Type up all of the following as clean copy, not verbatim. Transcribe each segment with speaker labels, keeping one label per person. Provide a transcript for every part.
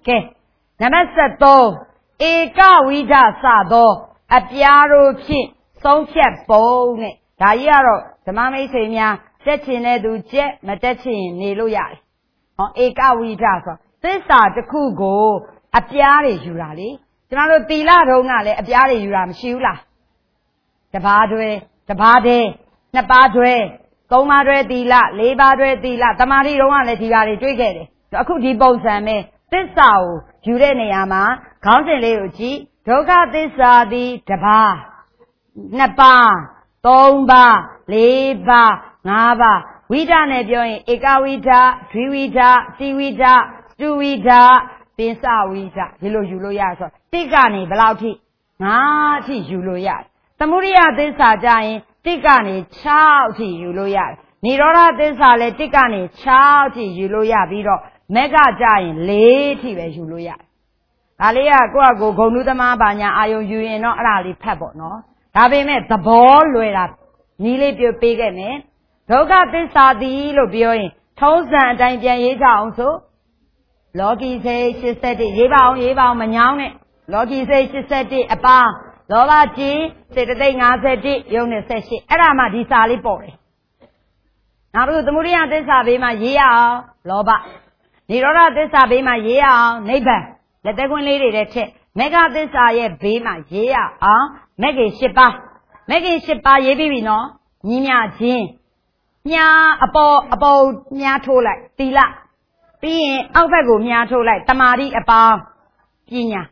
Speaker 1: Ke Namasato Eka Vida Sado Apiaro Chi Sonche Bone Dayaro the Mame Semia Setine do Jet Matachin Niloya Eka Vida This are the Kugo Apiari Jurali Tomorrow Tila Rongale Apiari Juram Shula The Bade Napadre Comadre Tila Lebadre Tila Tamari Roma Letivari Trigger the Akuti Bosame This sao Jureneyama Counting Leoji Toga this the Taba Napa Tomba Leba Nava Vida Nebioin Ekawita Triwita Siwita Stuwita Pinsa Wita Hilo Juloyasa Tigani Belauti Nati Juloyat Tamuria this Sajai Tigani Chauti Juloyat Nirora this Ale Tigani Chauti Juloya Vido Mega giant late Juloya. Alia go to the Mabanya, I owe you in not rally pebble, no? Having met the ball, load up. Nearly your big name. Toga this are the Ilobioin. Toast and Diana also. Loki says she said it, Yeva Manyan. Loki says she said it, a bar. Lola G said the thing I said it, Yona says she, Erama di Sally boy. Now the Muria this are be my year, Loba. Nirora this are be my year, neighbor. Let the one lady that check. Mega this are ye be my year, Meggy Shipa. Meggy Shipa ye be no. Nina Jin. Nya about Nya to like Tila. Being Alvago Nya to like Tamari about Pina.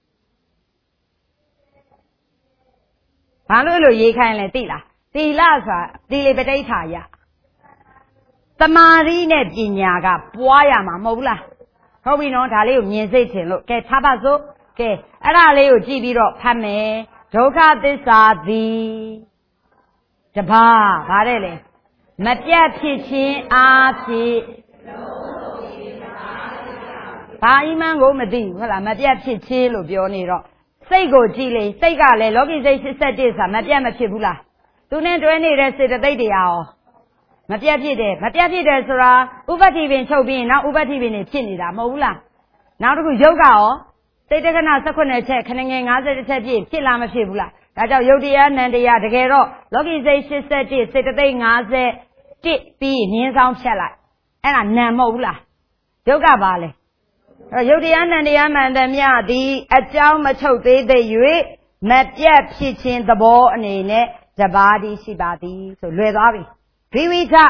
Speaker 1: Palolo ye kindly Tila. Tila, Tilibetata ya. Tamari ne Pinyaga, Boyama Mola. How we know Talio music, look, get Tabazo, get Araleo Gibiro, Pame, Toka this are the Jaba, Varele. Matia Pitchin, Archie Paiman Gomadi, well, Matia Pitchin, Lubioniro. Sego Gile, Segale, Logi said this, Matia Machibula. Do not do any rest of the day hour. Matiapide, Sura, Ubati Chobi, now Ubati in Chinida, Mola. Now to yoga, they take another second check, hanging as it said, Chilama Shibula. That's how Yodian and the Yadagero, Logi said, said the thing as a tip be near some shella. And a Namola. Yoga Valley. Yodian and the Yaman and Yadi, a Jam Macho, they you, Matia pitching the ball and in it, the body, Shibadi, so Redavi. Triwita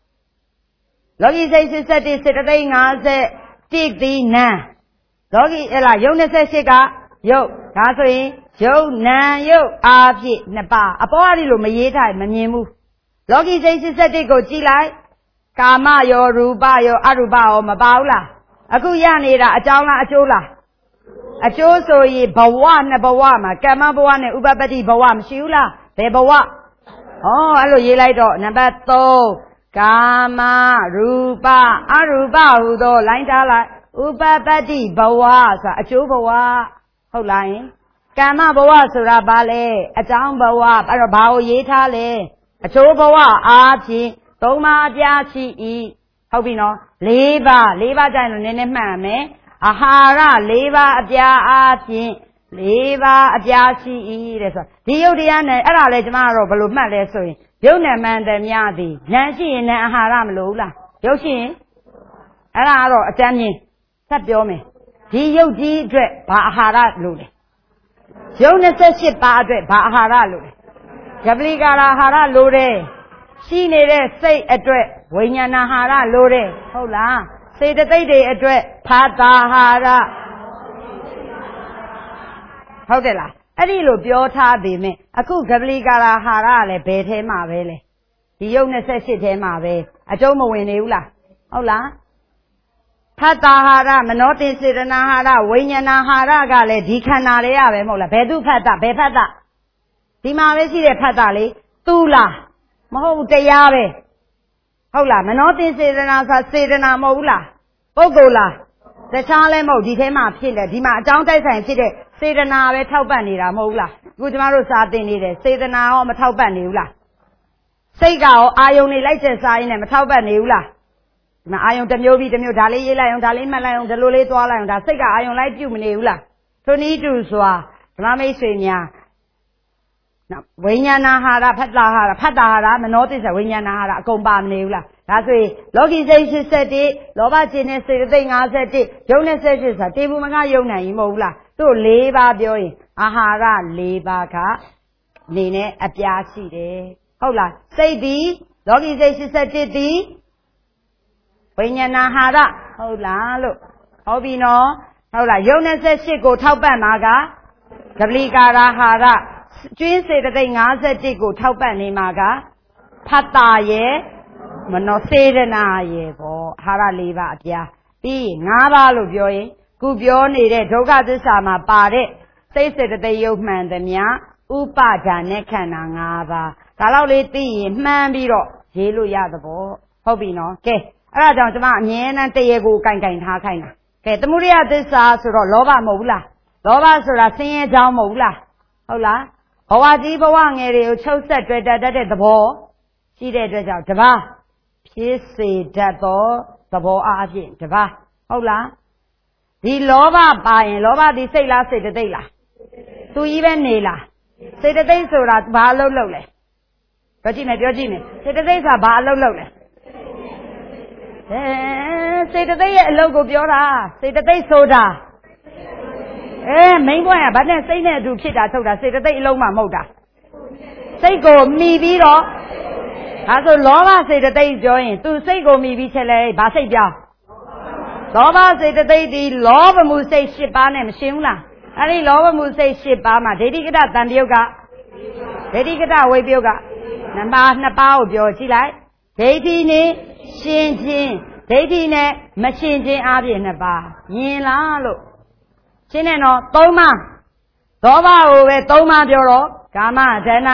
Speaker 1: Logi says she said this thing as a dig the na. Logi Ella, Yona says she got yo, Catherine, yo, na, yo, Api, Napa, a body lo mayeta, Manimu. Logi says she said they go Gilai, Kama, yo, Ruba, yo, Aruba, or Mabaula. A Guyanida, a Jala, a Jola. A Joso ye, Bawan, a Bawama, Kama Bawan, Ubabati, Bawam, Shula, Bebawa. Oh, hello, ye like dog. Number 2, Kama, Ruba, Aruba, Udo, line dala, Ubabadi, Bawa, a Chubawa, hold line. Kama Bawa, Surabale, a town Bawa, Arabao, Yetale, a Chubawa, Archie, Toma, Diachi, Hobino, Leva, Jan, Nene, Ahara, Leva, Dia, Archie. Leva a Jashi, Diodian and Aralejmaro, Baluma, so Yona man than Yadi, Nancy and Haram Lula, Yoshi, Araro, a Tanya, Sapiome, D.O.D. dread, Bahara Lule. Jonas says ship Badre, Bahara Lule. Jabligara Hara Lure, she needed say a dread, Winyana Hara Lure, hola, say the day a dread, Patahara. How de la? Adilo Biota be me. A cook Gabligara Harale, Bete Mavele. The young necessity Mave. A Jomo Winula. Hola. Patahara, Manotin Sidanahara, Winyana Gale, Dicanarea, Mola, Bedu Pata, Bepata. Dimavesi de Patali, Tula. Maho de Yave. Hola, Manotin Sidana Mola. Bogola. The Charlemo, Ditema Pilla, Dima, down there and sit it, say the now at Taubanira, Mola. Good tomorrow Saturday, say the now on the Taubanula. Say go, I only like the sign and Taubanula. mà ai用တစ်မျိုးပြီးတစ်မျိုးဒါလေးရေးလိုက်အောင်ဒါလေးမှတ်လိုက်အောင်ဒီလိုလေးသွားလိုက်အောင်ဒါစိတ်ကအာယုံလိုက်ပြုတ်မနေဘူးလားထိုနည်းတူစွာဓမ္မမိတ်ဆွေများဝိညာဏဟာရဖတ်တာဟာရမနောသစ္စာဝိညာဏဟာရအကုန်ပါမနေဘူးလားဒါဆိုရင်လောကီစိတ်81လောဘခြင်းနဲ့စေတသိက်51ယုံနဲ့78ဆိုတာတေဘူးမကယုံနိုင်ရင်မဟုတ်ဘူးလားသူ့၄ပါးပြောရင်အာဟာရ၄ပါးကနေနဲ့အပြားရှိတယ်ဟုတ်လားစိတ်ဒီလောကီစိတ်81ဒီဝိညာဏဟာရဟုတ်လားလို့ဟုတ်ပြီနော်ဟုတ်လားယုံနဲ့78ကိုထောက်ပံ့မှာကကပလီကာရဟာရကျွင်းစေတသိက်51ကိုထောက်ပံ့နေမှာကဖတ်တာရဲ့မနောစေတနာရဲ့ပေါ့အာဟာရ၄ပါးအပြားပြီး5ပါးလို့ပြောရင်ခုပြောနေတဲ့ဒုက္ခသစ္စာမှာပါတဲ့စိတ်စေတသိက်ယုတ်မှန်သမျှဥပါဒာနဲ့ခန္ဓာ5ပါးဒါတော့လေးသိရင်မှန်းပြီးတော့ရေးလို့ရသဘောဟုတ်ပြီနော်ကဲအဲ့ဒါကြောင့်ကျွန်မအမြဲတမ်းတရေကိုကင်ထားခိုင်းတာကဲသမုဒိယသစ္စာဆိုတော့လောဘမဟုတ်ဘူးလားလောဘဆိုတာဆင်းရဲကြောင်းမဟုတ်ဘူးလားဟုတ်လားဘဝကြီးဘဝငယ်တွေကိုချုပ်ဆက်တွေ့တတ်တဲ့သဘောရှိတဲ့အတွက်ကြောင့်တပါးဖြစ်စေတတ်သောသဘောအားဖြင့်တပါးဟုတ်လားဒီလောဘပါရင်လောဘဒီစိတ်လားစေတသိက်လားသူကြီးပဲနေလားစေတသိက်ဆိုတာဘာအလုပ်လုပ်လဲပြောကြည့်မယ်စေတသိက်ဆိုတာဘာအလုပ်လုပ်လဲစေတသိက်ရဲ့အလုပ်ကိုပြောတာစေတသိက်ဆိုတာမိန်းပွင့်ကဘာနဲ့စိတ်နဲ့အတူဖြစ်တာထုတ်တာစေတသိက်အလုံးမှမဟုတ်တာစိတ်ကိုမှီပြီးတော့ဒါဆိုလောဘစေတသိက်ပြောရင်သူစိတ်ကိုမှီပြီးချက်လဲဘာစိတ်ပြောင်းလောဘစေတသိက်ဒီလောဘမှုစိတ်၈ပါးနဲ့မရှင်းဘူးလားအဲ့ဒီလောဘမှုစိတ်၈ပါးမှာဒိဋ္ဌိကတတန်တယုတ်ကဒိဋ္ဌိကတဝိပယုတ်က2ပါးကိုပြောကြည့်လိုက်ဒိဋ္ဌိနဲ့ရှင်းခြင်းဒိဋ္ဌိနဲ့မရှင်းခြင်းအပြင်2ပါးမြင်လားလို့ရှင်းတယ်နော်3ပါးဒေါဘကိုပဲ3ပါးပြောတော့ကာမဇဏ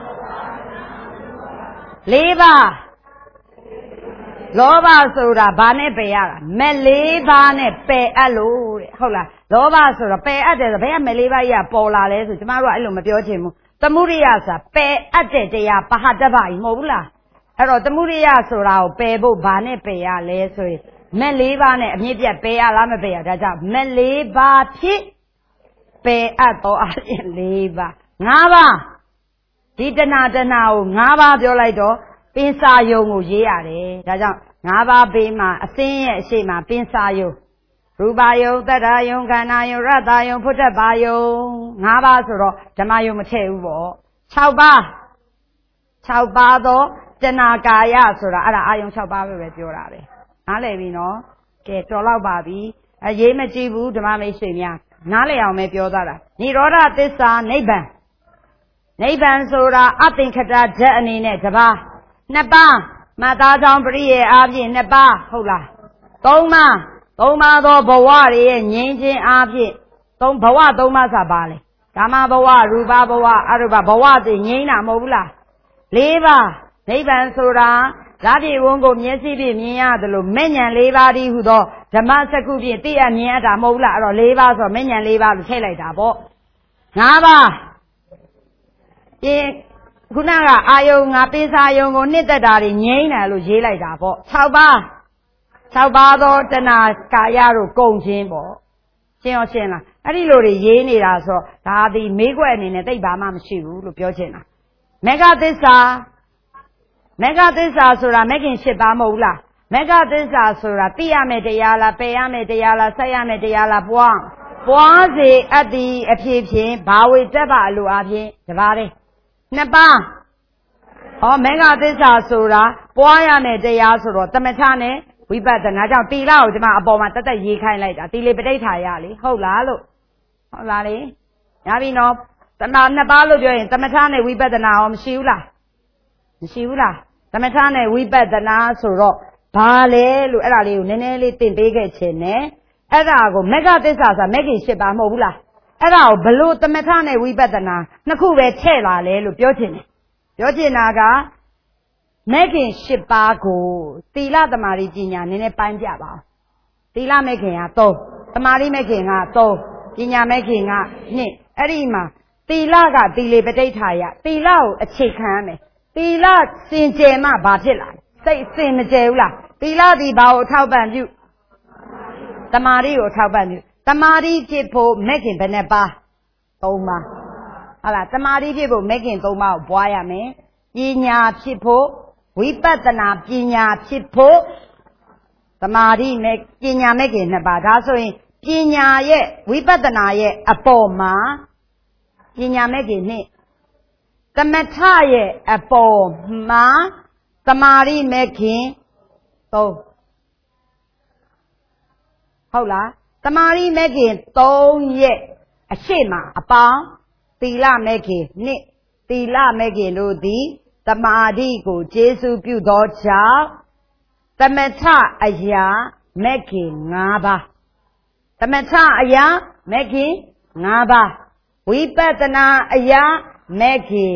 Speaker 1: 4ပါးလောဘဆိုတာဘာနဲ့ပယ်ရတာမဲ့4ပါးနဲ့ပယ်အပ်လို့တဲ့ဟုတ်လားလောဘဆိုတာပယ်အပ်တယ်ဆိုဘယ်ကမဲ့4ပါးကြီးကပေါ်လာလဲဆိုကျမတို့ကအဲ့လိုမပြောချင်ဘူးသမုဒိယဆိုတာပယ်အပ်တဲ့တရားပဟတ္တဗကြီးမဟုတ်ဘူးလားအဲ့တော့သမုဒိယဆိုတာကိုပယ်ဖို့ဘာနဲ့ပယ်ရလဲဆိုရင်မဲ့4ပါးနဲ့အမြင့်ပြတ်ပယ်ရလားမပယ်ရဒါကြောင့်မဲ့4ပါးဖြစ်ပယ်အပ်သောအပြင်4ပါး5ပါးဒီတဏကို5ပါးပြောလိုက်တော့ပင်စာယုံကိုရေးရတယ်ဒါကြောင့်5ပါးဘေးမှာအစင်းရဲ့အရှိမပင်စာယုံရူပါယုံသတ္တယုံခန္ဓာယုံရတ္တယုံဖုတ္တပါယုံ5ပါးဆိုတော့ဓမ္မယုံမထည့်ဘူးပေါ့6ပါးသောတဏကာယဆိုတာအဲ့ဒါအာယုံ6ပါးပဲပြောတာပဲနားလည်ပြီနော်ကဲတော်တော့ပါပြီရေးမကြည့်ဘူးဓမ္မမိတ်ဆွေများနားလည်အောင်ပဲပြောသားတာនិရောဓသစ္စာနိဗ္ဗာန်ဆိုတာအသင်္ခတဓာတ်အနေနဲ့တပါး2ပါးမသားကြောင့်ပရိယေအားဖြင့်2ပါးဟုတ်လား3ပါးသောဘဝတွေရဲ့ငြိမ်းခြင်းအားဖြင့်ဘဝ3ပါးဆိုတာဘာလဲကာမဘဝရူပဘဝအရူပဘဝတွေငြိမ်းတာမဟုတ်ဘူးလား4ပါးနိဗ္ဗာန်ဆိုတာဓာတိဝန်းကိုမျက်စိဖြင့်မြင်ရတယ်လို့မဲ့ဉဏ်4ပါးဒီဟုသောဓမ္မစက္ခုဖြင့်သိအမြင်ရတာမဟုတ်ဘူးလားအဲ့တော့4ပါးဆိုမဲ့ဉဏ်4ပါးလို့ထည့်လိုက်တာပေါ့5ပါးခုနကအာယုံငါပိစာယုံကိုနှစ်သက်တာတွေငြိမ်းတယ်လို့ရေးလိုက်တာပေါ့6ပါးသောတဏကာယတို့ကုန်ခြင်းပေါ့ရှင်းလားအဲ့ဒီလိုတွေရေးနေတာဆိုတော့ဒါဒီမေးခွက်အနေနဲ့သိဘာမှမရှိဘူးလို့ပြောချင်တာမေဃသစ္စာဆိုတာမဂ်ခင်8ပါးမဟုတ်ဘူးလားမေဃသစ္စာဆိုတာသိရမယ်တရားလားပယ်ရမယ်တရားလားဆက်ရမယ်တရားလားပွားစေအပ်သည်အဖြစ်ဖြင့်ဘာဝေတက်ပါအလိုအဖြစ်တပါးပဲ2ပါးမေဃသစ္စာဆိုတာပွားရမယ်တရားဆိုတော့သမထနဲ့ဝိပဿနာကြောင့်တီလာကိုကျွန်မအပေါ်မှာတက်ရေးခိုင်းလိုက်တာတီလေပဋိဌာယလေဟုတ်လားလို့ဟုတ်လားလေညာပြီနော်တဏ2ပါးလို့ပြောရင်သမထနဲ့ဝိပဿနာရောမရှိဘူးလားသမထနဲ့ဝိပဿနာဆိုတော့ဘာလဲလို့အဲ့ဒါလေးကိုနည်းနည်းလေးသင်ပေးခဲ့ခြင်းနဲ့အဲ့ဒါကိုမေဃသစ္စာဆိုတာမဂ်ခင်8ပါးမဟုတ်ဘူးလားအဲ့ဒါကိုဘလို့သမထနဲ့ဝိပဿနာနှစ်ခုပဲထည့်လာလဲလို့ပြောချင်တာကမဂ်ခင်8ပါးကိုသီလသမာဓိပညာနည်းနည်းပိုင်းပြပါအောင်သီလမဂ်ခင်က3သမာဓိမဂ်ခင်က3ပညာမဂ်ခင်က2အဲ့ဒီမှာသီလကသီလေပဋိဌာယသီလကိုအခြေခံရမယ်သီလစင်ကြယ်မှဘာဖြစ်လာလဲစိတ်စင်မကြယ်ဘူးလားတီလသည်ဘာကိုထောက်ပံ့ပြုတမာတိကိုထောက်ပံ့ပြုတမာတိဖြစ်ဖို့မဲ့ခင်ဘယ်နဲ့ပါ3ပါဟုတ်လားတမာတိဖြစ်ဖို့မဲ့ခင်3ပါကိုပွားရမယ်ပညာဖြစ်ဖို့ဝိပဿနာပညာဖြစ်ဖို့တမာတိမဲ့ပညာမဲ့ခင်2ပါဒါဆိုရင်ပညာရဲ့ဝိပဿနာရဲ့အပေါ်မှာပညာမဲ့ခင်2သမထရဲ့အပေါ်မှာတမာတိမဲ့ခင်3ဟုတ်လားတမာတိမဲ့ခင်3ရဲ့အရှိမအပေါင်းသီလမဲ့ခင်2သီလမဲ့ခင်တို့သည်တမာတိကိုကျေစုပြုသောကြောင့်သမထအရာမဲ့ခင်5ပါးသမထအရာမဲ့ခင်5ပါးဝိပဿနာအရာမဲ့ခင်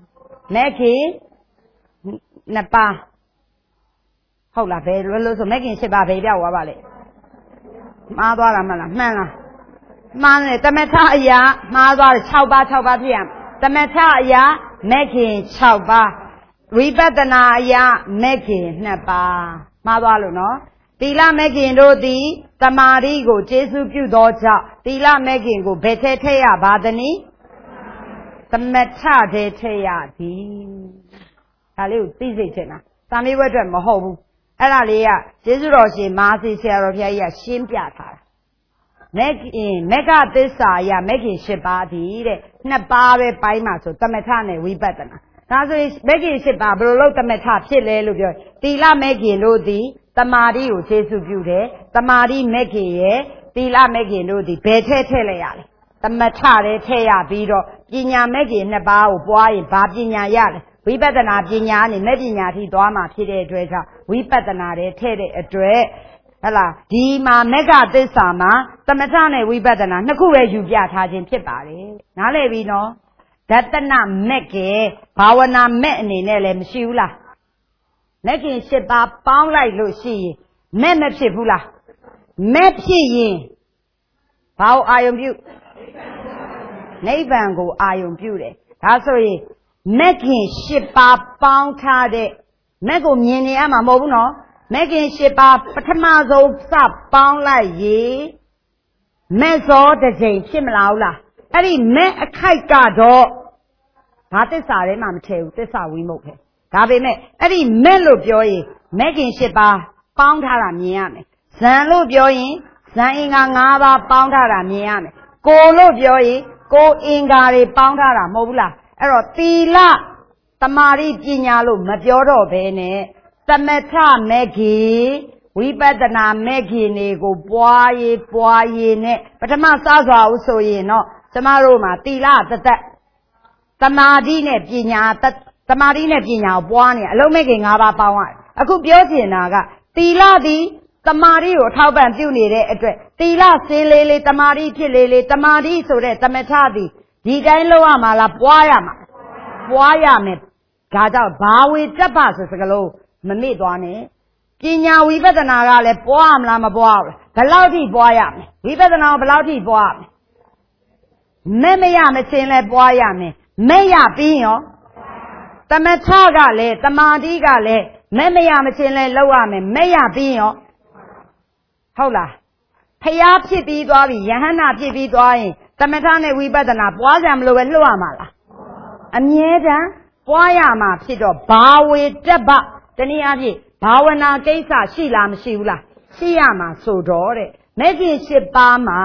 Speaker 1: 2ပါးဟုတ်လားဘယ်လိုဆိုမဲ့ခင်7ပါးဘယ်ပြောက်သွားပါလဲမှားသွားတာမလားမှန်လားမှားတယ်သမထအရာမှားသွားတယ်6ပါးပြည့်ရသမထအရာမဲ့ခင်6ပါးဝိပဿနာအရာမဲ့ခင်2ပါးမှားသွားလို့နော်သီလမဲ့ခင်တို့သည်တမာတိကိုကျေစုပြုသောကြောင့်သီလမဲ့ခင်ကိုဘယ်ထဲထည့်ရပါသနည်းသမထထဲထည့်ရသည်ဒါလေးကိုသိစိတ်ချင်တာသာမေးဘွဲ့အတွက်မဟုတ်ဘူးအဲ့ဒါလေးကကျေးဇူးတော်ရှင်မဟာစီဆရာတော်ဘုရားကြီးကရှင်းပြထားတာမေဃသစ္စာယမေခင်8ပါးသည်တဲ့2ပါးပဲပိုင်းမှာဆိုသမထနဲ့ဝိပဿနာဒါဆိုရင်မေခင်8ပါးဘယ်လိုလုပ်သမထဖြစ်လဲလို့ပြောသီလမေခင်တို့သည်တမာတိကိုကျေစုပြုတယ်တမာတိမေခင်ရဲ့သီလမေခင်တို့သည်ဘယ်ထည့်လိုက်ရလဲသမထတဲ့ထည့်ရပြီးတော့ပညာမေခင်2ပါးကိုပွားရင်ဘာပညာရလဲဝိပဿနာပညာနဲ့မဲ့ပညာထိသွားမှာဖြစ်တဲ့အတွက်ကြောင့်ဝိပဿနာတဲ့ထည့်တဲ့အတွက်ဟလာဒီမှာမေဃသစ္စာမှာသမထနဲ့ဝိပဿနာနှစ်ခုပဲယူပြထားခြင်းဖြစ်ပါတယ်နားလည်ပြီနော်ဒတနမဲ့ကေဘာဝနာမဲ့အနေနဲ့လည်းမရှိဘူးလားမဲ့ခင်7ပါးပေါင်းလိုက်လို့ရှိရင်မဲ့မဖြစ်ဘူးလားမဲ့ဖြစ်ရင်ဘာကိုအာယုံပြုနိဗ္ဗာန်ကိုအာယုံပြုတယ်ဒါဆိုရင်မဲ့ခင်8ပါးပေါင်းထားတဲ့မဲ့ကိုမြင်နေရမှာမဟုတ်ဘူးနော်မဲ့ခင်8ပါးပထမဆုံးစပေါင်းလိုက်ရေမဲ့စောတစ်ချိန်ဖြစ်မလားဟုတ်လားအဲ့ဒီမဲ့အခိုက်ကတော့ဘာသစ္စာထဲမှာမထည့်ဘူးသစ္စာဝိမုတ်ပဲဒါပေမဲ့အဲ့ဒီမဲ့လို့ပြောရင်မဲ့ခင်8ပါးပေါင်းထားတာမြင်ရမယ်ဇံလို့ပြောရင်ဇံအင်္ဂါ5ပါးပေါင်းထားတာမြင်ရမယ်ကိုလို့ပြောရင်ကိုအင်္ဂါတွေပေါင်းထားတာမဟုတ်ဘူးလားအဲ့တော့သီလတမာတိပညာလို့မပြောတော့ဘဲနဲ့သမထမဲ့ခင်ဝိပဿနာမဲ့ခင်တွေကိုပွားရေးနဲ့ပထမစစွာဦးဆိုရင်တော့ကျမတို့မှာသီလသက်တမာတိနဲ့ပညာတမာတိနဲ့ပညာကိုပွားနေအလုံးမဲ့ခင်5ပါးပေါင်းရတယ်အခုပြောချင်တာကသီလသည်တမာတိကိုထောက်ပံ့ပြုနေတဲ့အတွက်သီလစင်းလေးတမာတိဖြစ်လေးတမာတိဆိုတဲ့သမထသည်ဒီတိုင်းလုပ်ရမှာလားပွားရမှာပွားရမယ်ဒါကြောင့်ဘာဝေတ္တပဆိုစကလုံးမမေ့သွားနဲ့ပညာဝိပဿနာကလည်းပွားမလားမပွားဘူးဘယ်လောက်ထိပွားရမလဲဝိပဿနာကိုဘယ်လောက်ထိပွားရမလဲမဲ့မရမချင်းလဲပွားရမယ်မဲ့ရပြီးရောသမထကလည်းတမာတိကလည်းမဲ့မရမချင်းလဲလောက်ရမယ်မဲ့ရပြီးရောဟုတ်လားဖျားဖြစ်ပြီးသွားပြီယဟန္တာဖြစ်ပြီးသွားရင်သမထနဲ့ဝိပဿနာပွားကြမလို့ပဲလွှတ်ရမှာလားအမြဲတမ်းပွားရမှာဖြစ်တော့ဘာဝေတ္တပတနည်းအားဖြင့်ဘာဝနာကိစ္စရှိလားမရှိဘူးလားရှိရမှာဆိုတော့တဲ့မဲ့ခင်7ပါးမှာ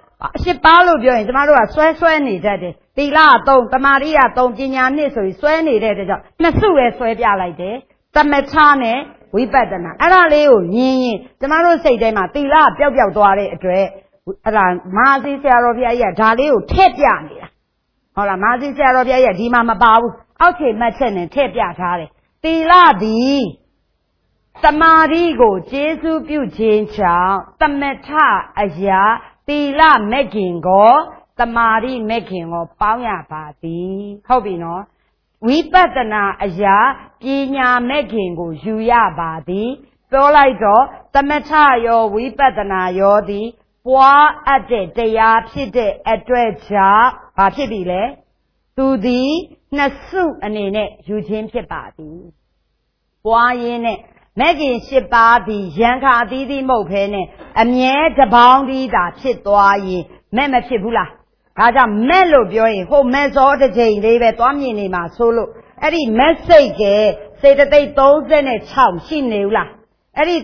Speaker 1: 7ပါးလို့ပြောရင်ကျမတို့ကဆွဲနေတတ်တယ်သီလ3တမာတိ3ပညာ2ဆိုပြီးဆွဲနေတဲ့အတွက်ကြောင့်နှစ်စုပဲဆွဲပြလိုက်တယ်သမထနဲ့ဝိပဿနာအဲ့ဒါလေးကိုမြင်ရင်ကျမတို့စိတ်ထဲမှာသီလပျောက်သွားတဲ့အတွက်အဲ့ဒါမဟာစီဆရာတော်ဘုရားကြီးကဒါလေးကိုထည့်ပြနေတာဟုတ်လားမဟာစီဆရာတော်ဘုရားကြီးကဒီမှာမပါဘူးအောက်ခြေမှတ်ချက်နဲ့ထည့်ပြထားတယ်သီလသည်တမာတိကိုကျေစုပြုခြင်းကြောင့်သမထအရာသီလမဲ့ခင်ကိုတမာတိမဲ့ခင်ကိုပေါင်းရပါသည်ဟုတ်ပြီနော်ဝိပဿနာအရာပညာမဲ့ခင်ကိုယူရပါသည်ပြောလိုက်တော့သမထရောဝိပဿနာရောသည်ပွားအပ်တဲ့တရားဖြစ်တဲ့အတွက်ကြောင့်ဘာဖြစ်ပြီလဲသူသည်နှစ်စုအနေနဲ့ယူခြင်းဖြစ်ပါသည်ပွားရင်းနဲ့မဲ့ခင်၈ပါးသည်ယံခါအသီးသီးမဟုတ်ဘဲနဲ့အမြဲတပေါင်းတည်းသာဖြစ်သွားရင်မဲ့မဖြစ်ဘူးလားဒါကြောင့်မဲ့လို့ပြောရင်ဟိုမဲ့စောတစ်ချိန်လေးပဲသွားမြင်နေမှာဆိုလို့အဲ့ဒီမဲ့စိတ်ကစေတသိက်36ရှိနေဘူးလားအဲ့ဒီ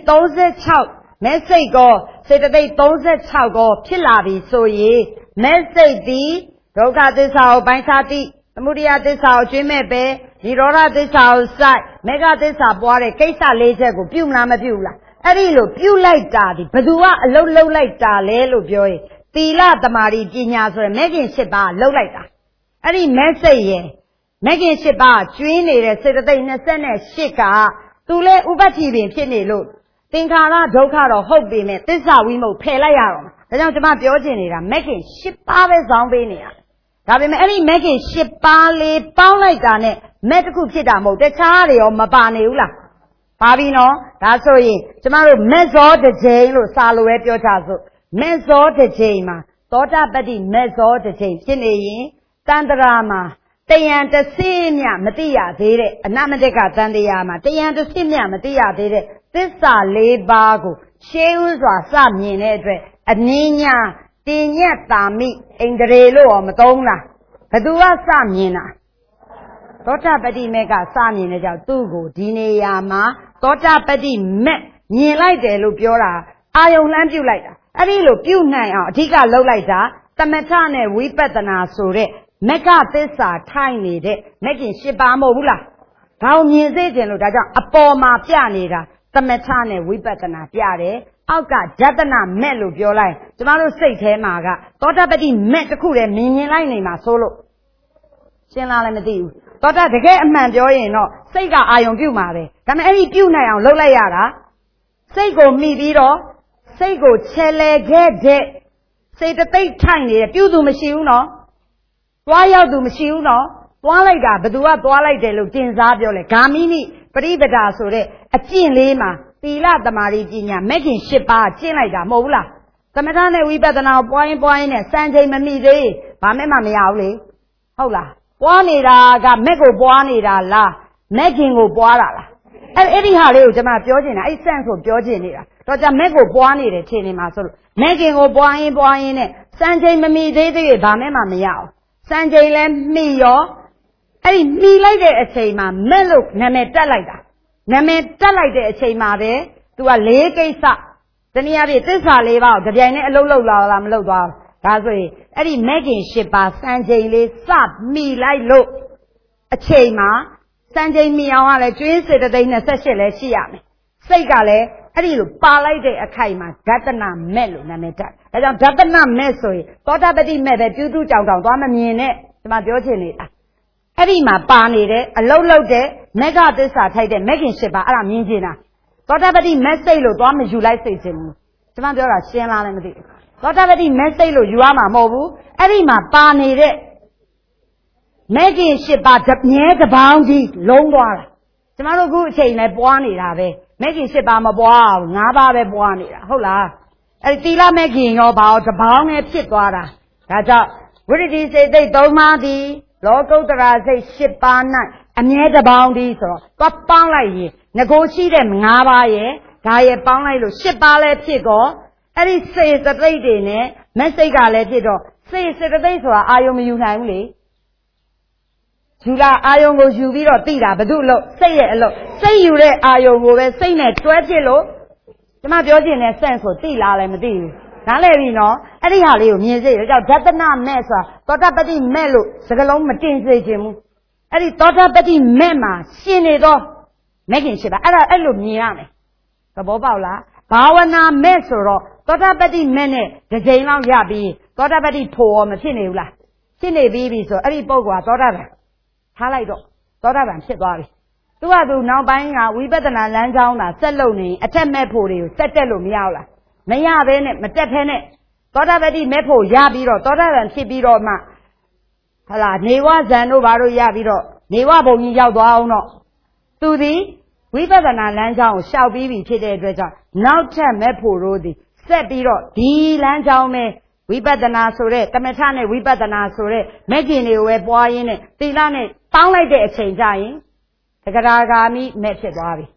Speaker 1: 36မဲ့စိတ်ကောစေတသိက်36ကောဖြစ်လာပြီဆိုရင်မဲ့စိတ်သည်ဒုက္ခသစ္စာကိုပိုင်းခြားသိသမုဒယသစ္စာကိုကျွင်းမဲ့ပဲនិရောဓသစ္စာကိုစိုက်မေဃသစ္စာပွားတဲ့ကိစ္စ၄ချက်ကိုပြုမလားမပြုဘူးလားအဲ့ဒီလိုပြုလိုက်တာဒီဘသူကအလုံးလုံးလိုက်တာလဲလို့ပြောရင်သီလသမာဓိပညာဆိုရယ်မဲ့ခင်၈ပါးလုံးလိုက်တာအဲ့ဒီမဲ့စိတ်ရဲ့မဲ့ခင်၈ပါးကျွင်းနေတဲ့စေတသိက်28ကသူလဲဥပ္ပတိပင်ဖြစ်နေလို့သင်္ခါရဒုက္ခတော့ဟုတ်ပေမဲ့သစ္စာဝိမုတ်ဖယ်လိုက်ရတော့ဒါကြောင့်ကျွန်မပြောချင်နေတာမဲ့ခင်၈ပါးပဲဇောင်းပေးနေတာဒါပေမဲ့အဲ့ဒီမဲ့ခင်၈ပါးလေးပေါင်းလိုက်တာနဲ့မဲ့တစ်ခုဖြစ်တာမဟုတ်တခြားတွေရောမပါနေဘူးလားပါပြီနော်ဒါဆိုရင်ကျမတို့မဲ့ဇောတစ်ချိန်လို့စာလိုပဲပြောကြစို့မဲ့ဇောတစ်ချိန်မှာသောတာပတ္တိမဲ့ဇောတစ်ချိန်ဖြစ်နေရင်တန်တရာမှာတယံတစ်စိမြမသိရသေးတဲ့အနမတကတန်တရားမှာတယံတစ်စိမြမသိရသေးတဲ့သစ္စာ၄ပါးကိုရှေးဥစွာစမြင်တဲ့အတွက်အနည်းညာတင်ညက်တာမိဣန္ဒြေလို့ရောမသုံးလားဘသူကစမြင်တာသောတာပတ္တိမေကစမြင်တဲ့ကြောင့်သူ့ကိုဒီနေရာမှာသောတာပတ္တိမေမြင်လိုက်တယ်လို့ပြောတာအာယုံလှမ်းပြုတ်လိုက်တာအဲ့ဒီလိုပြုတ်နိုင်အောင်အဓိကလှုပ်လိုက်တာသမထနဲ့ဝိပဿနာဆိုတဲ့မက္ခသစ္စာထိုင်နေတဲ့မက္ခင်၈ပါးမဟုတ်ဘူးလားဒါကိုမြင်စေခြင်းလို့ဒါကြောင့်အပေါ်မှာပြနေတာသမထနဲ့ဝိပဿနာပြတယ်အောက်ကဇတနာမဲ့လို့ပြောလိုက်ကျမတို့စိတ်ထဲမှာကသောတာပတ္တိမဲ့တစ်ခုတည်းမြင်လိုက်နေမှာဆိုလို့ရှင်းလားလည်းမသိဘူးသောတာတကယ်အမှန်ပြောရင်တော့စိတ်ကအာယုံပြုတ်မှာပဲဒါပေမဲ့အဲ့ဒီပြုတ်နိုင်အောင်လုပ်လိုက်ရတာစိတ်ကိုမိပြီးတော့စိတ်ကိုချဲလဲခဲ့တဲ့စေတသိက်ထိုင်နေတဲ့ပြုသူမရှိဘူးနော်သွားရောက်သူမရှိဘူးနော်သွားလိုက်တာဘသူကသွားလိုက်တယ်လို့တင်စားပြောလဲဂါမိနိပရိပဒါဆိုတဲ့အကျင့်လေးမှာသီလသမာဓိပညာမဲ့ခင်၈ပါးကျင့်လိုက်တာမဟုတ်ဘူးလားသမထနဲ့ဝိပဿနာကိုပွားရင်နဲ့စံချိန်မမိသေးဘာမဲ့မှမရဘူးလေဟုတ်လားပွားနေတာကမဲ့ကိုပွားနေတာလားမဲ့ခင်ကိုပွားတာလားအဲ့ဒီဟာလေးကိုကျွန်မပြောချင်တာအဲ့စန့်ဆိုပြောချင်နေတာတော့ကြမဲ့ကိုပွားနေတယ်ထင်နေမှာဆိုလို့မဲ့ခင်ကိုပွားရင်နဲ့စံချိန်မမိသေးသေးဘာမဲ့မှမရအောင်စံချိန်လဲမိရောအဲ့ဒီမိလိုက်တဲ့အချိန်မှာမဲ့လို့နာမည်တက်လိုက်တာနာမည်တက်လိုက်တဲ့အချိန်မှာပဲသူက၄ကိစ္စတနည်းအားဖြင့်သစ္စာ၄ပါးကိုကြပြိုင်နဲ့အလုံးလောက်လာလားမလောက်သွားဒါဆိုရင်အဲ့ဒီမဲ့ခင်၈ပါးစံချိန်လေးစမိလိုက်လို့အချိန်မှာစံချိန်မိအောင်ကလည်းကျွင်းစေတသိက်28လည်းရှိရမယ်စိတ်ကလည်းအဲ့ဒီလိုပါလိုက်တဲ့အခိုက်မှာဓတနာမဲ့လို့နာမည်တက်ဒါကြောင့်ဓတနာမဲ့ဆိုရင်သောတာပတ္တိမဲ့ပဲပြုစုကြောင်တောင်သွားမမြင်နဲ့ဒီမှာပြောချင်နေတာအဲ့ဒီမှာပါနေတဲ့အလုံးလုံးတဲ့မေဃသစ္စာထိုက်တဲ့မဲ့ခင်၈ပါးအဲ့ဒါမြင်ချင်တာသောတာပတ္တိမဲ့စိတ်လို့သွားမယူလိုက်စိတ်ချင်ဘူးဒီမှာပြောတာရှင်းလားလည်းမသိဘူးသောတာပတ္တိမဲ့စိတ်လို့ယူရမှာမဟုတ်ဘူးအဲ့ဒီမှာပါနေတဲ့မဲ့ခင်၈ပါးမြဲတပေါင်းကြီးလုံးသွားတာကျမတို့အခုအချိန်နဲ့ပွားနေတာပဲမဲ့ခင်၈ပါးမပွားဘူး၅ပါးပဲပွားနေတာဟုတ်လားအဲ့ဒီသီလမဲ့ခင်ရောဘာတပေါင်းနဲ့ဖြစ်သွားတာဒါကြောင့်ဝိရတိစေတိတ်၃ပါးသည်လောကုတ္တရာစိတ်၈ပါး၌အမြဲတပေါင်းသည်ဆိုတော့သွားပေါင်းလိုက်ရင်ငကိုရှိတဲ့၅ပါးရဲ့ဒါရဲ့ပေါင်းလိုက်လို့၈ပါးလည်းဖြစ်ကောအဲ့ဒီစေတသိက်တွေနဲ့မက်စိတ်ကလည်းဖြစ်တော့စေတသိက်ဆိုတာအာယုံမယူနိုင်ဘူးလေယူလာအာယုံကိုယူပြီးတော့သိတာဘု து လို့စိတ်ရဲ့အလို့စိတ်ယူတဲ့အာယုံကိုပဲစိတ်နဲ့တွဲဖြစ်လို့ကျမပြောချင်တဲ့ sense ကိုသိလားလည်းမသိဘူးနားလည်ပြီနော်အဲ့ဒီဟာလေးကိုမြင်စေဒါကြောင့်ဓတနာမဲ့ဆိုတာသောတာပတ္တိမဲ့လို့စကလုံးမတင်စေခြင်းဘူးအဲ့ဒီသောတာပတ္တိမဲ့မှာရှင်နေတော့မဲ့ခင်ရှိပါအဲ့လိုမြင်ရမယ်သဘောပေါက်လားဘာဝနာမဲ့ဆိုတော့သောတာပတ္တိမဲ့နဲ့တစ်ချိန်လောက်ရပြီးသောတာပတ္တိဖို့ရောမဖြစ်နေဘူးလားဖြစ်နေပြီဆိုအဲ့ဒီပုဂ္ဂိုလ်ကသောတာပန်ထားလိုက်တော့သောတာပန်ဖြစ်သွားပြီသူကသူနောက်ပိုင်းကဝိပဿနာလမ်းကြောင်းတာဆက်လုပ်နေအထက်မဲ့ဖို့တွေကိုဆက်တက်လို့မရဘူးလားမရဘဲနဲ့မတက်ဖဲနဲ့သောတာပတ္တိမဲ့ဖို့ရပြီးတော့သောတာပန်ဖြစ်ပြီးတော့မှဟလာနေဝဇံတို့ဘာလို့ရပြီးတော့နေဝဘုံကြီးရောက်သွားအောင်တော့သူသည်ဝိပဿနာလမ်းကြောင်းကိုရှောက်ပြီးပြီဖြစ်တဲ့အတွက်ကြောင့်နောက်ထပ်မဲ့ဖို့တို့သည်ဆက်ပြီးတော့ဒီလမ်းကြောင်းပဲဝိပဿနာဆိုတဲ့တမထနဲ့ဝိပဿနာဆိုတဲ့မဲ့ခင်တွေကိုပဲပွားရင်းနဲ့သီလနဲ့ပေါင်းလိုက်တဲ့အချိန်ကျရင်တဂရဂါမိမဲ့ဖြစ်သွားပြီ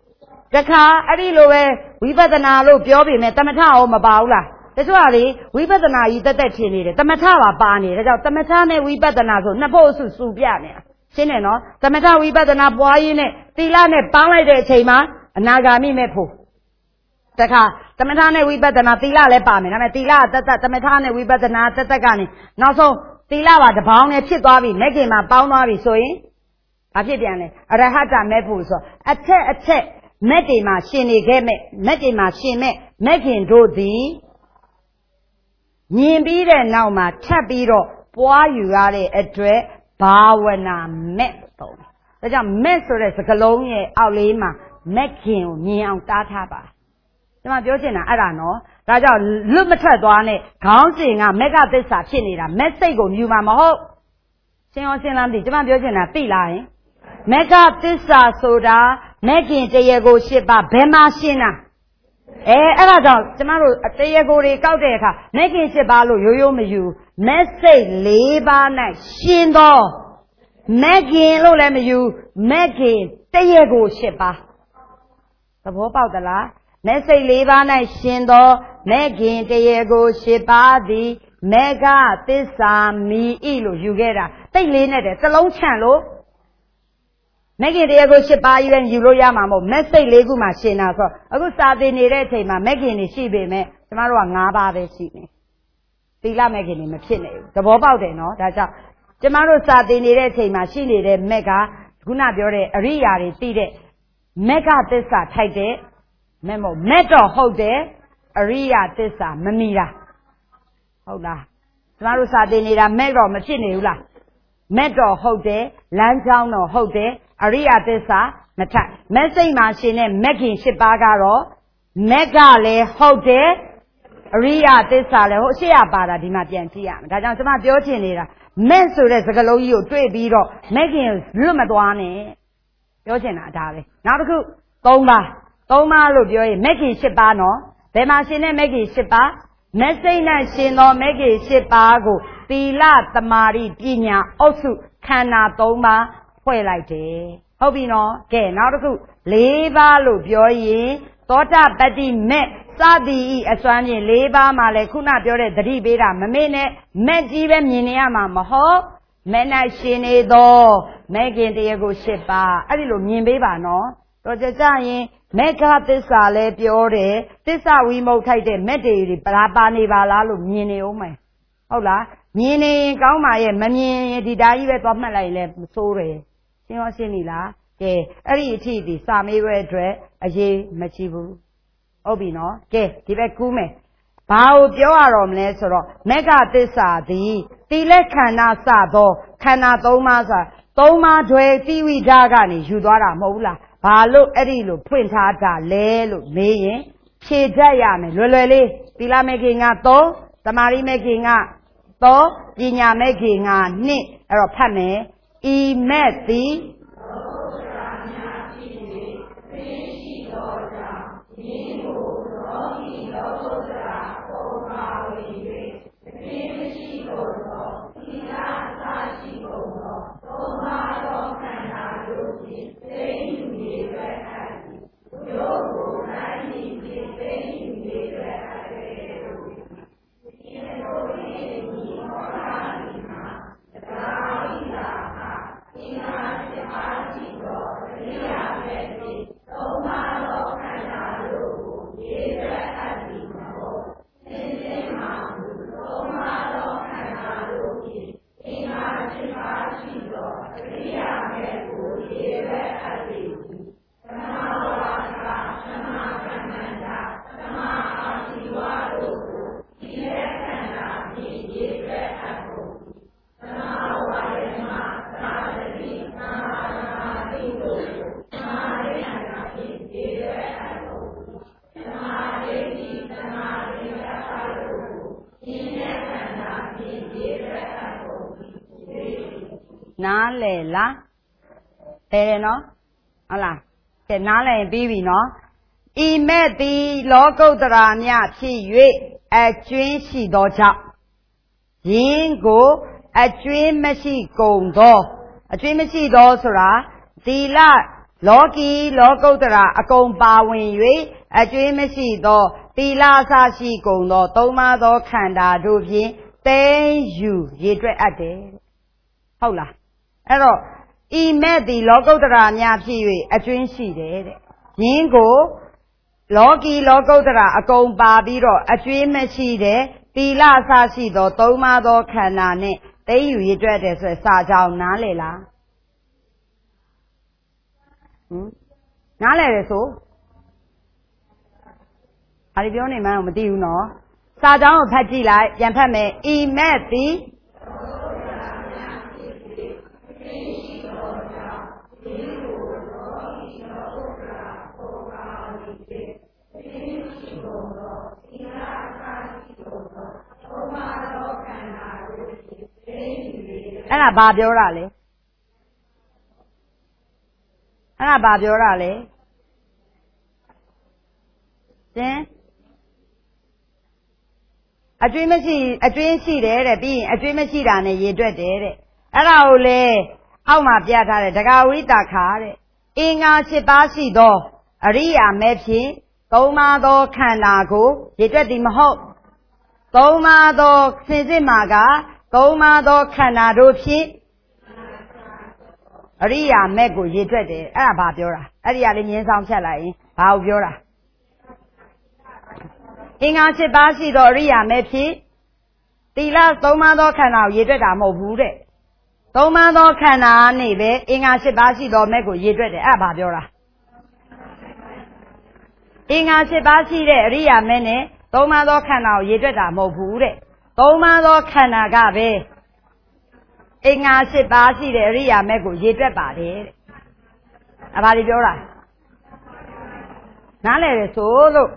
Speaker 1: တခါအဲ့ဒီလိုပဲဝိပဿနာလို့ပြောပေမဲ့သမထရောမပါဘူးလားတချို့ကလေဝိပဿနာကြီးတက်ထင်နေတယ်သမထပါနေဒါကြောင့်သမထနဲ့ဝိပဿနာဆိုနှစ်ဖို့အစုစုပြနေတာရှင်းတယ်နော်သမထဝိပဿနာပွားရင်းနဲ့သီလနဲ့ပေါင်းလိုက်တဲ့အချိန်မှာအနာဂါမိမဲ့ဖို့တခါသမထနဲ့ဝိပဿနာသီလလည်းပါမယ်ဒါပေမဲ့သီလတက်သမထနဲ့ဝိပဿနာတက်ကနေနောက်ဆုံးသီလပါတပေါင်းနဲ့ဖြစ်သွားပြီမဲ့ခင်မှာပေါင်းသွားပြီဆိုရင်ဘာဖြစ်ပြန်လဲအရဟတမဲ့ဖို့ဆိုအထက်မက်တွေမှာရှင်နေခဲ့မဲ့မက်တွေမှာရှင်မဲ့မက်ခင်တို့သည်မြင်ပြီးတဲ့နောက်မှာထပ်ပြီးတော့ပွားယူရတဲ့အတွက်ဘာဝနာမက်တော့ဒါကြောင့်မက်ဆိုတဲ့စကားလုံးရဲ့အောက်လေးမှာမက်ခင်ကိုမြင်အောင်တားထားပါကျွန်မပြောချင်တာအဲ့ဒါနော်ဒါကြောင့်လွတ်မထွက်သွားနဲ့ခေါင်းစဉ်ကမက်ကသစ္စာဖြစ်နေတာမက်စိတ်ကိုမြူမှာမဟုတ်ရှင်းအောင်ရှင်းလားမသိကျွန်မပြောချင်တာသိလားဟင်မက်ကသစ္စာဆိုတာမက်ခင်တရားကို၈ပါးဘယ်မှာရှင်းတာအဲ့ဒါကြောင့်ကျမတို့တရားကိုတွေကောက်တဲ့အခါမက်ခင်၈ပါးလို့ရိုးရိုးမယူမက်စိတ်၄ပါး၌ရှင်းသောမက်ခင်လို့လည်းမယူမက်ခင်တရားကို၈ပါးသဘောပေါက်သလားမက်စိတ်၄ပါး၌ရှင်းသောမက်ခင်တရားကို၈ပါးသည်မက်ကသစ္စာမီဤလို့ယူခဲ့တာတိတ်လေးနဲ့တဲ့သလုံးချန့်လို့မက်ခင်တရားကို၈ပါးကြီးပဲယူလို့ရမှာမဟုတ်မက်စိတ်၄ခုမှရှင်းတာဆိုတော့အခုစာသင်နေတဲ့အချိန်မှာမက်ခင်တွေရှိပေမဲ့ကျမတို့က၅ပါးပဲရှိနေသီလမက်ခင်တွေမဖြစ်နေဘူးသဘောပေါက်တယ်နော်ဒါကြောင့်ကျမတို့စာသင်နေတဲ့အချိန်မှာရှိနေတဲ့မက်ကခုနပြောတဲ့အရိယာတွေသိတဲ့မက်ကသစ္စာထိုက်တဲ့မက်မဟုတ်မက်တော့ဟုတ်တယ်အရိယာသစ္စာမမီတာဟုတ်လားကျမတို့စာသင်နေတာမက်တော့မဖြစ်နေဘူးလားမက်တော့ဟုတ်တယ်လမ်းကြောင်းတော့ဟုတ်တယ်အရိယာသစ္စာမထိုက်မက်စိတ်မှာရှင်တဲ့မက်ခင်၈ပါးကတော့မက်ကလည်းဟုတ်တယ်အရိယာသစ္စာလည်းဟိုရှေ့ရပါတာဒီမှာပြန်ကြည့်ရမယ်ဒါကြောင့်ကျွန်မပြောချင်နေတာမက်ဆိုတဲ့စကားလုံးကြီးကိုတွေ့ပြီးတော့မက်ခင်လွတ်မသွားနဲ့ပြောချင်တာဒါပဲနောက်တစ်ခု၃ပါးလို့ပြောရင်မက်ခင်၈ပါးနော်ဘယ်မှာရှင်တဲ့မက်ခင်၈ပါးမက်စိတ်နဲ့ရှင်သောမက်ခင်၈ပါးကိုသီလသမာဓိပညာအုပ်စုခန္ဓာ၃ပါးဖွဲ့လိုက်တယ်ဟုတ်ပြီနော်ကဲနောက်တစ်ခု၄ပါးလို့ပြောရင်သောတာပတ္တိမက်စသည်ဤအစွမ်းဖြင့်၄ပါးမှာလဲခုနပြောတဲ့သတိပေးတာမမေ့နဲ့မက်ကြီးပဲမြင်နေရမှာမဟုတ်မက်၌ရှင်နေသောမက်ခင်တရားကို၈ပါးအဲ့ဒီလိုမြင်ပေးပါနော်တော့ကြရင်မက်ကသစ္စာလဲပြောတယ်သစ္စာဝိမုတ်ထိုက်တဲ့မက်တွေပါနေပါလားလို့မြင်နေအောင်မယ်ဟုတ်လားမြင်နေရင်ကောင်းပါရဲ့မမြင်ရင်ဒီသားကြီးပဲသွားမှတ်လိုက်လဲမစိုးတယ်ရှင်းရောရှင်းပြီလားကဲအဲ့ဒီအထိဒီစာမေးပွဲအတွက်အရေးမကြီးဘူးဟုတ်ပြီနော်ကဲဒီဘက်ကူးမယ်ဘာကိုပြောရတော့မလဲဆိုတော့မက်ကသစ္စာသည်တိလက်ခန္ဓာစသောခန္ဓာ၃ပါးဆိုတာ၃ပါးတွေတိဝိဓာကနေယူသွားတာမဟုတ်ဘူးလားဘာလို့အဲ့ဒီလိုဖွင့်ထားတာလဲလို့မေးရင်ဖြေတတ်ရမယ်လွယ်လွယ်လေးသီလမက်ခင်က3သမာဓိမက်ခင်က3ပညာမက်ခင်က2အဲ့တော့ဖတ်မယ်ဤမက်သည်နားလည်လားတယ်နော်ဟုတ်လားကဲနားလည်ပြီးပြီနော်ဤမဲ့သည်လောကုတ္တရာမြဖြစ်၍အကျွင်းရှိသောကြောင့်ယင်းကိုအကျွင်းမရှိကုန်သောအကျွင်းမရှိသောဆိုတာသီလလောကီလောကုတ္တရာအကုန်ပါဝင်၍အကျွေးမရှိသောသီလအစရှိကုန်သောသုံးပါးသောခန္ဓာတို့ဖြင့်သိယူရေတွက်အပ်တယ်ဟုတ်လားအဲ့တော့ဤမဲ့သည်လောကုတ္တရာများဖြစ်၍အကျွင်းရှိတယ်တဲ့ယင်းကိုလောကီလောကုတ္တရာအကုန်ပါပြီးတော့အကျွေးမရှိတဲ့သီလအစရှိသောသုံးပါးသောခန္ဓာနဲ့သိယူရေတွက်တယ်ဆိုစာကြောင်းနားလေလားနားလေတယ်ဆိုဘာပြောနေမှန်းမသိဘူးနော်စာကြောင်းကိုဖတ်ကြည့်လိုက်ပြန်ဖတ်မယ်ဤမဲ့သည်အဲ့ဒါဘာပြောတာလဲအဲ့ဒါဘာပြောတာလဲရှင်အကျွေးရှိတယ်တဲ့ပြီးရင်အကျွေးမရှိတာနဲ့ရေတွက်တယ်တဲ့အဲ့ဒါကိုလေအောက်မှာပြထားတယ်ဒကာဝိတာခါတဲ့အင်္ဂါ7ပါးရှိသောအရိယာမဲ့ဖြင့်သုံးပါးသောခန္ဓာကိုရေတွက်သည်မဟုတ်သုံးပါးသောစင်စစ်မှာကသုံးပါးသောခန္ဓာတို့ဖြင့်အရိယာမဲ့ကိုရေတွက်တယ်အဲ့ဒါဘာပြောတာအဲ့ဒီကလေးမြင်းဆောင်ဖြတ်လိုက်ရင်ဘာကိုပြောတာအင်္ဂါ7ပါးရှိသောအရိယာမဲ့ဖြင့်သီလသုံးပါးသောခန္ဓာကိုရေတွက်တာမဟုတ်ဘူးတဲ့သုံးပါးသောခန္ဓာနဲ့ပဲအင်္ဂါ7ပါးရှိသောမဲ့ကိုရေတွက်တယ်အဲ့ဒါဘာပြောတာအင်္ဂါ7ပါးရှိတဲ့အရိယာမဲ့နဲ့သုံးပါးသောခန္ဓာကိုရေတွက်တာမဟုတ်ဘူးတဲ့သုံးပါးသောခန္ဓာကပဲအင်္ဂါ7ပါးရှိတဲ့အရိယာမဲ့ကိုရေတွက်ပါတယ်တဲ့အဘာတွေပြောတာနားလည်တယ်ဆိုလို့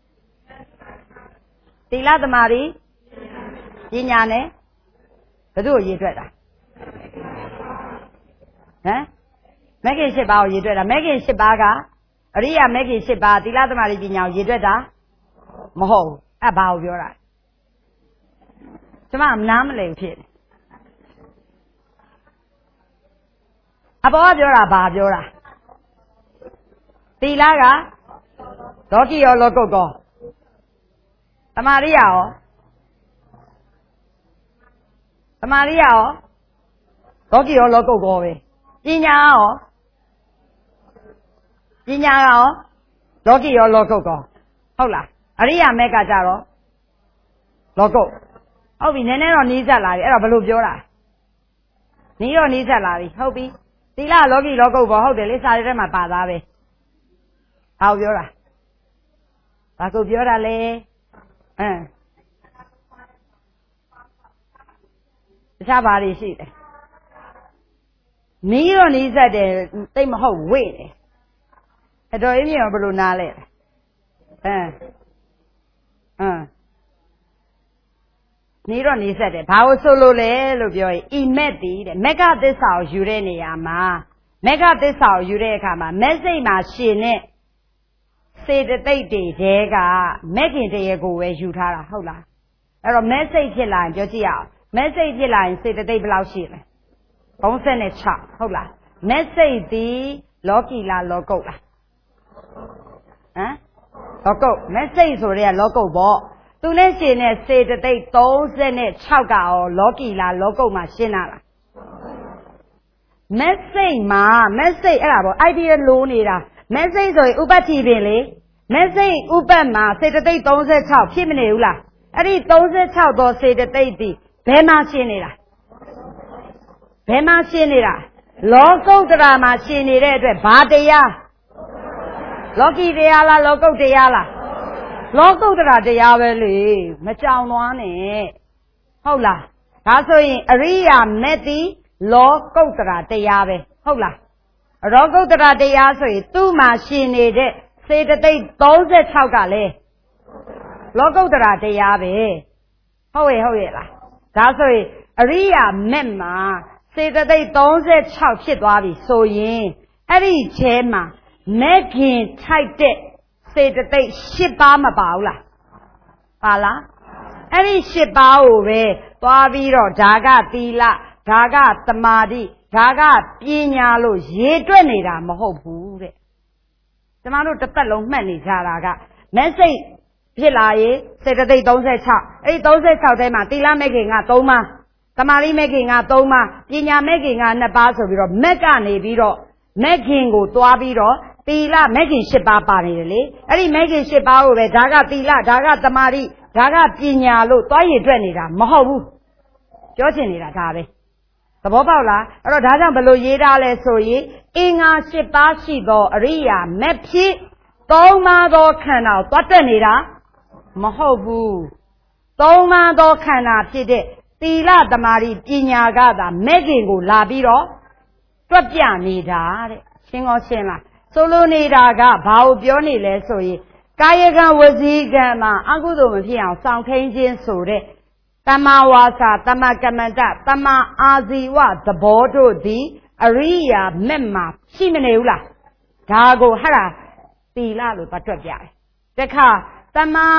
Speaker 1: သီလသမာဓိပညာနဲ့ဘယ်သူ့ကိုရေတွက်တာဟမ်မဂ္ဂင်7ပါးကိုရေတွက်တာမဂ္ဂင်7ပါးကအရိယာမဂ္ဂင်7ပါးသီလသမာဓိပညာကိုရေတွက်တာမဟုတ်ဘူးအဲ့ဘာကိုပြောတာကျမနားမလည်ဖြစ်တယ်အပေါ်ကပြောတာဘာပြောတာသီလကလောကီရောလောကုတ်ကောသမာဓိရောသမာဓိရောလောကီရောလောကုတ်ကောပဲပညာရောလောကီရောလောကုတ်ကောဟုတ်လားအရိယာမေကကြတော့လောကုတ်ဟုတ်ပြီနည်းနည်းတော့နီးစပ်လာပြီအဲ့တော့ဘယ်လိုပြောတာနီးတော့နီးစပ်လာပြီဟုတ်ပြီသီလလောကီလောကုတ်ဘောဟုတ်တယ်လေစာရီထဲမှာပါသားပဲဟောပြောတာဘာကိုပြောတာလဲတခြားဘာတွေရှိတယ်နီးတော့နီးစပ်တယ်သိမဟုတ်ဝိတယ်အတော်အင်းမြေဘယ်လိုနားလဲနီးတော့နီးစက်တယ်ဘာလို့ဆိုလို့လဲလို့ပြောရင်ဤမဲ့တည်တဲ့မက္ခသစ္စာကိုယူတဲ့နေရာမှာမက္ခသစ္စာကိုယူတဲ့အခါမှာမက်စိတ်မှာရှင်တဲ့စေတသိက်တွေတဲကမက်ခင်တရေကိုပဲယူထားတာဟုတ်လားအဲ့တော့မက်စိတ်ဖြစ်လာရင်ပြောကြည့်ရအောင်မက်စိတ်ဖြစ်လာရင်စေတသိက်ဘယ်လောက်ရှိလဲ36ဟုတ်လားမက်စိတ်သည်လောကီလားလောကုတ်လားလောကုတ်မက်စိတ်ဆိုတဲ့ကလောကုတ်ပေါ့သူနဲ့ရှင်တဲ့စေတသိက်36ကရောလောကီလားလောကုတ်မှာရှင်းလာလားမက်စိတ်မှာမက်စိတ်အဲ့ဒါပေါ့ idea လိုနေတာမက်စိတ်ဆိုရင်ဥပ္ပတ္တိပင်လေမက်စိတ်ဥပ္ပတ်မှာစေတသိက်36ဖြစ်မနေဘူးလားအဲ့ဒီ36သောစေတသိက်ဒီဘယ်မှာရှင်းနေတာလောကုတ္တရာမှာရှင်းနေတဲ့အတွက်ဘာတရားလောကီတရားလားလောကုတ်တရားလားလောကုတ္တရာတရားပဲလေမကြောင်သွားနဲ့ဟုတ်လားဒါဆိုရင်အရိယာမက်တိလောကုတ္တရာတရားပဲဟုတ်လားလောကုတ္တရာတရားဆိုရင်သူ့မှာရှင်နေတဲ့စေတသိက်36ကလည်းလောကုတ္တရာတရားပဲဟုတ်ရဲ့လားဒါဆိုရင်အရိယာမက်မှာစေတသိက်36ဖြစ်သွားပြီဆိုရင်အဲ့ဒီချဲမှာမက်ခင်ထိုက်တဲ့စေတသိက်10ပါးမပါဘူးလားပါလားအဲ့ဒီ10ပါးကိုပဲသွားပြီးတော့ဒါကသီလဒါကသမာဓိဒါကပညာလို့ရေတွက်နေတာမဟုတ်ဘူးတဲ့ကျမတို့တစ်သက်လုံးမှတ်နေကြတာကမက်စိတ်ဖြစ်လာရေးစေတသိက်36အဲ့ဒီ36ထဲမှာသီလမဲ့ခင်က3ပါးသမာဓိမဲ့ခင်က3ပါးပညာမဲ့ခင်က2ပါးဆိုပြီးတော့မက်ကနေပြီးတော့မက်ခင်ကိုသွားပြီးတော့သီလမဲ့ခင်10ပါးပါနေတယ်လေအဲ့ဒီမဲ့ခင်10ပါးကိုပဲဒါကသီလဒါကသမာဓိဒါကပညာလို့သွားရည်တွက်နေတာမဟုတ်ဘူးပြောချင်နေတာဒါပဲသဘောပေါက်လားအဲ့တော့ဒါကြောင့်ဘယ်လိုရေးထားလဲဆိုရင်အင်္ဂါ10ပါးရှိသောအရိယာမက်ဖြစ်3ပါးသောခန္ဓာကိုသွားတက်နေတာမဟုတ်ဘူး3ပါးသောခန္ဓာဖြစ်တဲ့သီလသမာဓိပညာကသာမဲ့ခင်ကိုလာပြီးတော့တွက်ပြနေတာတဲ့ရှင်းကောရှင်းလားဆိုလိုနေတာကဘာကိုပြောနေလဲဆိုရင်ကာယကံဝစီကံမှာအကုသိုလ်မဖြစ်အောင်စောင့်ထိန်ခြင်းဆိုတဲ့တမ္မာဝါစာတမ္မာကမ္မန္တတမ္မာအာဇီဝသဘောတို့သည်အရိယာမက်မှာရှိမနေဘူးလားဒါကိုဟဲ့လားသီလလို့တွက်ပြတယ်တခါတမ္မာ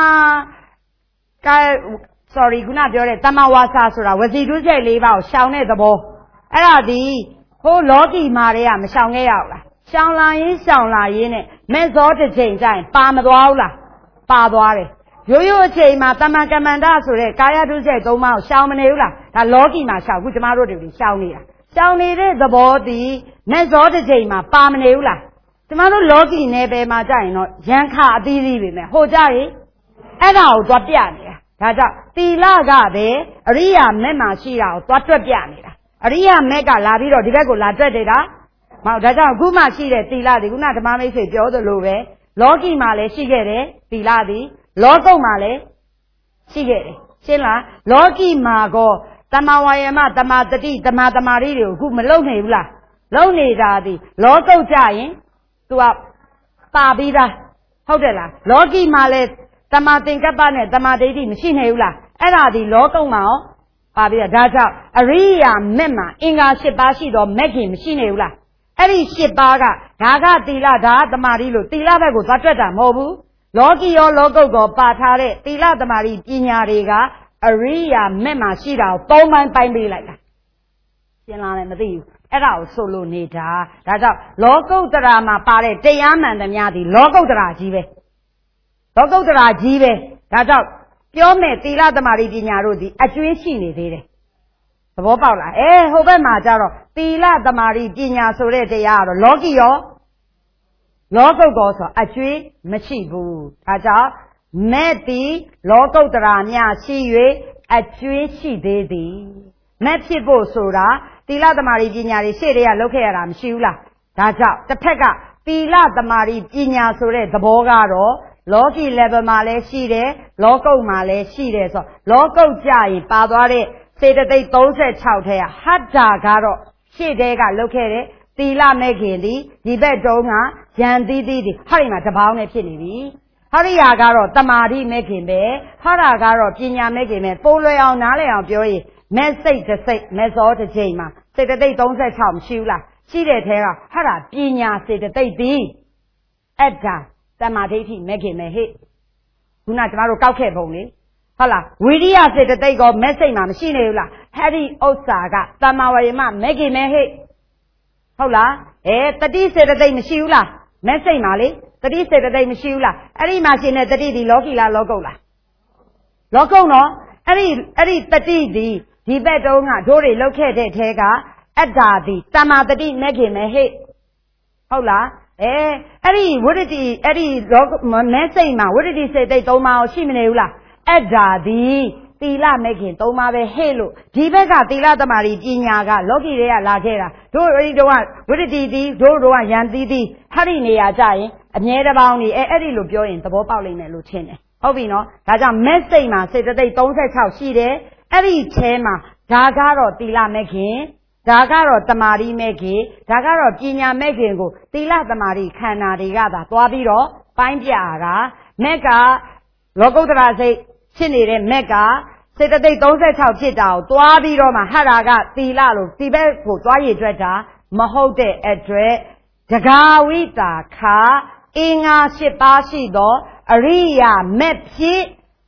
Speaker 1: ခုနပြောတဲ့တမ္မာဝါစာဆိုတာဝစီဒုစရိုက်၄ပါးကိုရှောင်တဲ့သဘောအဲ့ဒါဒီဟိုလောကီမာတွေကမရှောင်ခဲ့ရဘူးလားရှောင်လာရင်နဲ့မဲ့ဇောတစ်ချိန်ကျရင်ပါမသွားဘူးလားပါသွားတယ်ရိုးရိုးအချိန်မှာတမန်ကမန္တဆိုတဲ့ကာယဒုစရိုက်၃ပါးကိုရှောင်မနေဘူးလားဒါလောကီမှာရှောင်ခုကျမတို့တွေရှောင်နေတာရှောင်နေတဲ့သဘောသည်မဲ့ဇောတစ်ချိန်မှာပါမနေဘူးလားကျမတို့လောကီနယ်ပယ်မှာကြရင်တော့ရန်ခအသီးသီးပဲမယ်ဟိုကြရင်အဲ့ဒါကိုသွားပြနေတာဒါကြောင့်သီလကပဲအရိယာမက်မှာရှိတာကိုသွားတွက်ပြနေတာအရိယာမက်ကလာပြီးတော့ဒီဘက်ကိုလာတွက်နေတာမဟုတ်ဒါကြောင့်အခုမှရှိတဲ့သီလဒီခုနဓမ္မမိတ်ဆွေပြောသလိုပဲလောကီမှာလည်းရှိခဲ့တယ်သီလသည်လောကုတ်မှာလည်းရှိခဲ့တယ်ရှင်းလားလောကီမှာကောတမ္မာဝါယမတမ္မာတတိတမ္မာသမာဓိတွေကိုအခုမလုံနေဘူးလားလုံနေတာသည်လောကုတ်ကြရင် तू ကပါပြီးသားဟုတ်တယ်လားလောကီမှာလည်းတမ္မာသင်္ကပ္ပနဲ့တမ္မာဒိဋ္ဌိမရှိနေဘူးလားအဲ့ဒါဒီလောကုတ်မှာရောပါပြီးသားဒါကြောင့်အရိယာမက်မှာအင်္ဂါ10ပါးရှိတော့မက်ခင်မရှိနေဘူးလားအဲ့ဒီ10ပါးကဒါကသီလဒါကသမာဓိလို့သီလဘက်ကိုသွားတွက်တာမဟုတ်ဘူးလောကီရောလောကုတ်ကောပါထားတဲ့သီလသမာဓိပညာတွေကအရိယာမက်မှာရှိတာကို3ပိုင်းပိုင်းပေးလိုက်တာရှင်းလားလည်းမသိဘူးအဲ့ဒါကိုဆိုလို့နေတာဒါကြောင့်လောကုတ္တရာမှာပါတဲ့တရားမှန်သမျှဒီလောကုတ္တရာကြီးပဲလောကုတ္တရာကြီးပဲဒါကြောင့်ပြောမယ်သီလသမာဓိပညာတို့ဒီအကျွေးရှိနေသေးတယ်သဘောပေါက်လားဟိုဘက်မှာကျတော့သီလသမာဓိပညာဆိုတဲ့တရားကတော့လောကီရောလောကုတ်ကောဆိုအကျွေးမရှိဘူးဒါကြောင့်မဲ့သည်လောကုတ္တရာမြရှိ၍အကျွေးရှိသေးသည်မဲ့ဖြစ်ဖို့ဆိုတာသီလသမာဓိပညာတွေရှေ့တည်းကလုပ်ခဲ့ရတာမရှိဘူးလားဒါကြောင့်တစ်ဖက်ကသီလသမာဓိပညာဆိုတဲ့သဘောကတော့လောကီ level မှာလည်းရှိတယ်လောကုတ်မှာလည်းရှိတယ်ဆိုလောကုတ်ကြရင်ပါသွားတဲ့စေတသိက်36ထဲကဟတ္တာကတော့ရှေ့တည်းကလုပ်ခဲ့တဲ့သီလမဲ့ခင်ဒီဘက်တုံးကယံသီးသီးဟာဒီမှာတပေါင်းနဲ့ဖြစ်နေပြီဟရိယာကတော့တမာတိမဲ့ခင်ပဲဟရာကတော့ပညာမဲ့ခင်ပဲပုံလွယ်အောင်နားလည်အောင်ပြောရင်မဲ့စိတ်တစ်စိတ်မဲ့ဇောတစ်ချိန်မှာစေတသိက်36မရှိဘူးလားရှိတဲ့ထဲကဟရာပညာစေတသိက်သည်အဲ့ဒါတမာဒိဋ္ဌိမဲ့ခင်ပဲဟဲ့ခုနကျမတို့ကောက်ခဲ့ပုံလေဟုတ်လားဝိရိယစေတသိက်ကမဲ့စိတ်မှာမရှိနေဘူးလားဟဲ့ဒီဥစ္စာကတမ္မာဝယမမဲ့ခင်ပဲဟဲ့ဟုတ်လားတတိစေတသိက်မရှိဘူးလားမဲ့စိတ်မှာလေတတိစေတသိက်မရှိဘူးလားအဲ့ဒီမှာရှင်တဲ့တတိဒီလောကီလားလောကုတ်လားလောကုတ်နော်အဲ့ဒီတတိဒီဘက်တုံးကတို့တွေလောက်ခဲ့တဲ့ထဲကအတ္တာဒီတမ္မာတတိမဲ့ခင်ပဲဟဲ့ဟုတ်လားအဲ့ဒီဝိရတိအဲ့ဒီမဲ့စိတ်မှာဝိရတိစေတိတ်3ပါးရှိမနေဘူးလားအတ္တာဒီသီလမဲ့ခင်3ပါးပဲဟဲ့လို့ဒီဘက်ကသီလသမာဓိပညာကလောကီတွေကလာခဲ့တာတို့အဲ့ဒီတော့ဝိရတိဒီတို့ကယံသီးသည်ဟရိနေရာကြရင်အမြဲတပေါင်းနေအဲ့ဒီလိုပြောရင်သဘောပေါက်လိမ့်မယ်လို့ထင်တယ်ဟုတ်ပြီနော်ဒါကြောင့်မဲ့စိတ်မှာစေတသိက်36ရှိတယ်အဲ့ဒီထဲမှာဒါကတော့သီလမဲ့ခင်ဒါကတော့တမာတိမဲ့ခင်ဒါကတော့ပညာမဲ့ခင်ကိုသီလတမာတိခန္ဓာတွေကသာသွားပြီးတော့ပိုင်းပြတာမက်ကလောကုတ္တရာစိတ်ဖြစ်နေတဲ့မက်ကစေတသိက်36ဖြစ်တာကိုသွားပြီးတော့မှဟရာကသီလလို့ဒီဘက်ကိုသွားရည်အတွက်တာမဟုတ်တဲ့အတွက်တဂါဝိတာခာအင်္ဂါ10ပါးရှိသောအရိယာမက်ဖြစ်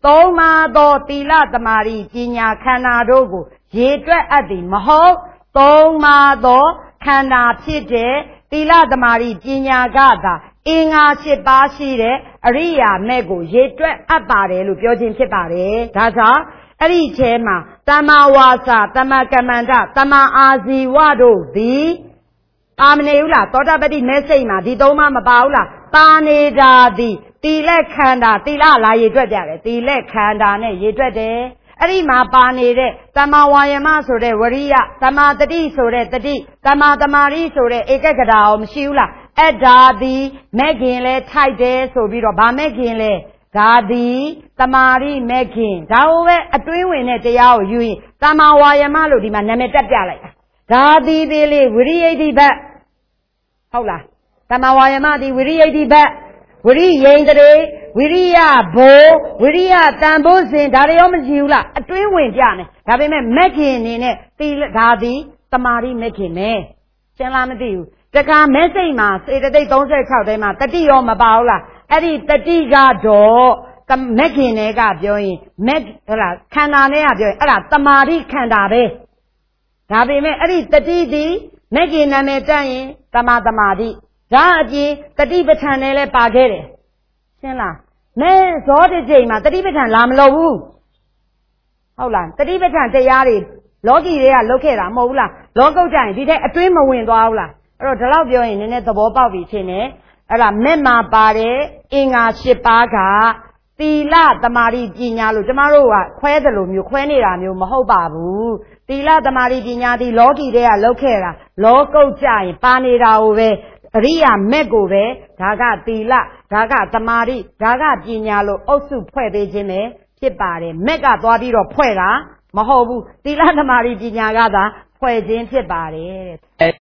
Speaker 1: သုံးပါးသောသီလသမာဓိပညာခန္ဓာတို့ကိုရေတွက်အပ်သည်မဟုတ်သုံးပါးသောခန္ဓာဖြစ်တဲ့သီလသမာဓိပညာကသာအင်္ဂါ7ပါးရှိတဲ့အရိယာမဲ့ကိုရေတွက်အပ်ပါတယ်လို့ပြောခြင်းဖြစ်ပါတယ်ဒါကြောင့်အဲ့ဒီထဲမှာတမ္မာဝါစာတမ္မာကမ္မန္တတမ္မာအာဇီဝတို့သည်ပါမနေဘူးလားသောတာပတိမဲစိတ်မှာဒီသုံးပါးမပါဘူးလားပါနေတာသည်သီလခန္ဓာသီလလာရေတွက်ကြတယ်သီလခန္ဓာနဲ့ရေတွက်တယ်အဲ့ဒီမှာပါနေတဲ့တမ္မာဝါယမဆိုတဲ့ဝရိယတမ္မာတတိဆိုတဲ့တတိတမ္မာတမာရိဆိုတဲ့ဧကဂရာရောမရှိဘူးလားအဲ့ဒါသည်မဲ့ခင်လဲထိုက်တယ်ဆိုပြီးတော့ဗာမဲ့ခင်လဲဒါသည်တမာရိမဲ့ခင်ဒါဟိုပဲအတွင်းဝင်တဲ့တရားကိုယူရင်တမ္မာဝါယမလို့ဒီမှာနာမည်တက်ပြလိုက်တာဒါသည်သေးလေဝိရိယိတိဘတ်ဟုတ်လားတမ္မာဝါယမသည်ဝိရိယိတိဘတ်ဝိရိယိန်တရေဝိရိယဘိုးဝိရိယတန်ဖိုးစဉ်ဒါတွေရောမရှိဘူးလားအတွင်းဝင်ပြနေဒါပေမဲ့မက်ခင်အနေနဲ့ဒီဒါသည်တမာရိမက်ခင်ပဲရှင်းလားမသိဘူးတခါမဲစိတ်မှာစေတသိက်36ထဲမှာတတိရောမပါဘူးလားအဲ့ဒီတတိကတော့မက်ခင်တွေကပြောရင်မက်ဟုတ်လားခန္ဓာနဲ့ကပြောရင်အဲ့ဒါတမာရိခန္ဓာပဲဒါပေမဲ့အဲ့ဒီတတိသည်မက်ခင်နာမည်တက်ရင်တမာတမာတိဒါအပြင်တတိပဋ္ဌာန်နဲ့လည်းပါခဲ့တယ်ရှင်းလားမဲဇောတစ်ချိန်မှာတတိပဋ္ဌာန်လာမလို့ဘူးဟုတ်လားတတိပဋ္ဌာန်တရားတွေလောကီတွေကလုတ်ခဲ့တာမဟုတ်ဘူးလားလောကုတ်ကြရင်ဒီတဲ့အတွင်းမဝင်သွားဘူးလားအဲ့တော့ဒီလောက်ပြောရင်နည်းနည်းသဘောပေါက်ပြီချင်းနဲ့အဲ့ဒါမဲ့မှာပါတဲ့အင်္ဂါ7ပါးကသီလသမာဓိပညာလို့ကျမတို့ကခွဲတယ်လို့မျိုးခွဲနေတာမျိုးမဟုတ်ပါဘူးသီလသမာဓိပညာဒီလောကီတွေကလုတ်ခဲ့တာလောကုတ်ကြရင်ပါနေတာကိုပဲအရိယာမဲ့ကိုပဲဒါကသီလဒါကသမာဓိဒါကပညာလို့အုပ်စုဖွဲ့ပေးခြင်းပဲဖြစ်ပါတယ်မက်ကသွားပြီးတော့ဖွဲ့တာမဟုတ်ဘူးသီလသမာဓိပညာကသာဖွဲ့ခြင်းဖြစ်ပါတယ်တဲ့